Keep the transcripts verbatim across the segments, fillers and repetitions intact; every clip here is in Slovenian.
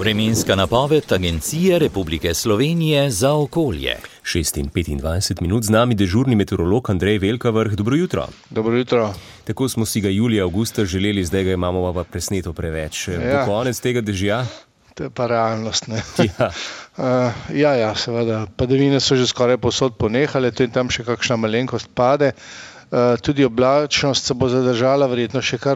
Vremenska napoved Agencije Republike Slovenije za okolje. šest in petindvajset minut z nami dežurni meteorolog Andrej Velkavrh. Dobro jutro. Dobro jutro. Tako smo si ga julija, avgusta želeli, zdaj ga imamo pa presneto preveč. Ja. Bo konec tega dežja? To je pa realnost, ne? Ja. Uh, ja, ja, seveda. Padavine so že skoraj povsod ponehale, tu in tam še kakšna malenkost pade. Uh, tudi oblačnost se bo zadržala, verjetno še kar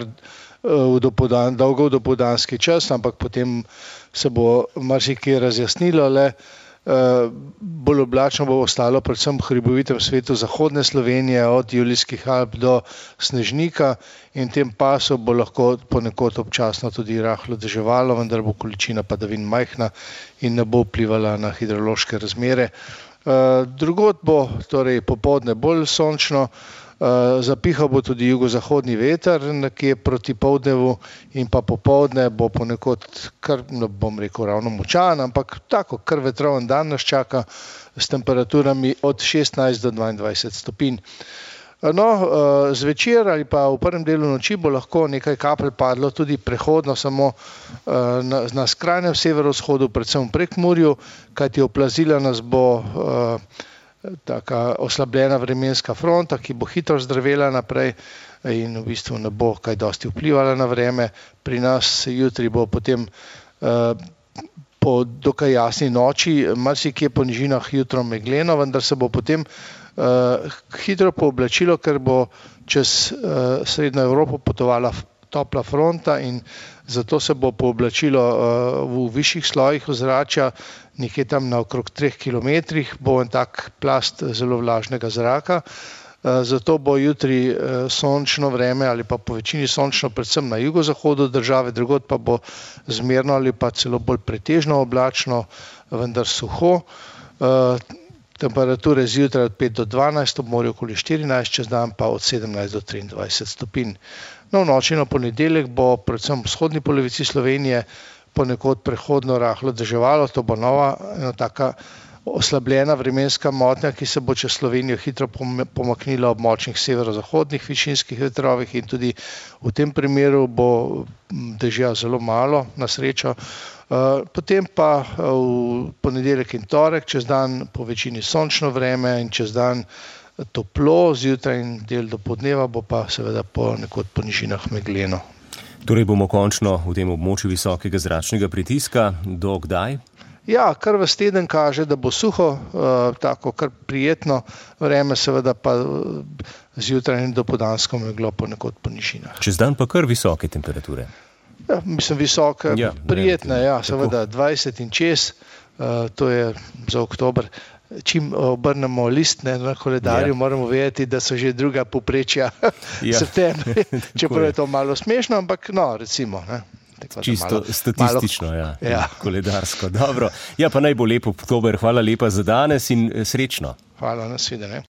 v dopodan, dolgo v dopoldanski čas, ampak potem se bo marsikaj razjasnilo. Le, uh, bolj oblačno bo ostalo predvsem v hribovitem svetu zahodne Slovenije, od Julijskih Alp do Snežnika, in tem pasu bo lahko ponekod občasno tudi rahlo deževalo, vendar bo količina padavin majhna in ne bo vplivala na hidrološke razmere. Uh, drugod bo torej popoldne bolj sončno. Uh, zapihal bo tudi jugozahodni veter, nekje proti poldnevu, in pa popoldne bo ponekod kar, ne bom rekel ravno močan, ampak tako kar vetroven dan nas čaka s temperaturami od šestnajst do dvaindvajset stopinj. No, uh, zvečer ali pa v prvem delu noči bo lahko nekaj kapelj padlo tudi prehodno samo uh, na, na skrajnem severovzhodu, predvsem v Prekmurju, kajti oplazila nas bo uh, taka oslabljena vremenska fronta, ki bo hitro zdravela naprej in v bistvu ne bo kaj dosti vplivala na vreme. Pri nas jutri bo potem uh, po dokaj jasni noči marsikje po nižinah jutro megleno, vendar se bo potem uh, hitro pooblačilo, ker bo čez uh, srednjo Evropo potovala topla fronta in zato se bo pooblačilo uh, v višjih slojih ozračja, nekje tam na okrog treh kilometrih, bo en tak plast zelo vlažnega zraka. Uh, zato bo jutri uh, sončno vreme ali pa po večini sončno, predvsem na jugozahodu države, drugod pa bo zmerno ali pa celo bolj pretežno oblačno, vendar suho. Uh, Temperature zjutraj od pet do dvanajst, ob morju okoli štirinajst, čez dan pa od sedemnajst do triindvajset stopinj. No, v noči na ponedeljek bo predvsem v vzhodni polovici Slovenije ponekod prehodno rahlo deževalo. To bo nova ena taka oslabljena vremenska motnja, ki se bo čez Slovenijo hitro pomaknila ob močnih severozahodnih višinskih vetrovih, in tudi v tem primeru bo dežja zelo malo, na srečo. Potem pa v ponedeljek in torek čez dan po večini sončno vreme in čez dan toplo, zjutraj in del dopoldneva bo pa seveda ponekod po nižinah megleno. Torej bomo končno v tem območju visokega zračnega pritiska. Do kdaj? Ja, kar vas teden kaže, da bo suho, uh, tako kar prijetno vreme, seveda pa zjutraj in dopoldansko meglo ponekod po nižinah. Čez dan pa kar visoke temperature. Ja, mislim visoke, ja, prijetne, ja, seveda dvajset in čez, uh, to je za oktober. Čim obrnemo list ne, na koledarju, ja, moramo vedeti, da so že druga povprečja ja. septembra. Čeprav je to malo smešno, ampak no, recimo. Ne. Tako, čisto malo, statistično, malo, ja, ja. koledarsko. Dobro. Ja, pa naj bo lep oktober. Hvala lepa za danes in srečno. Hvala, nasvidenje.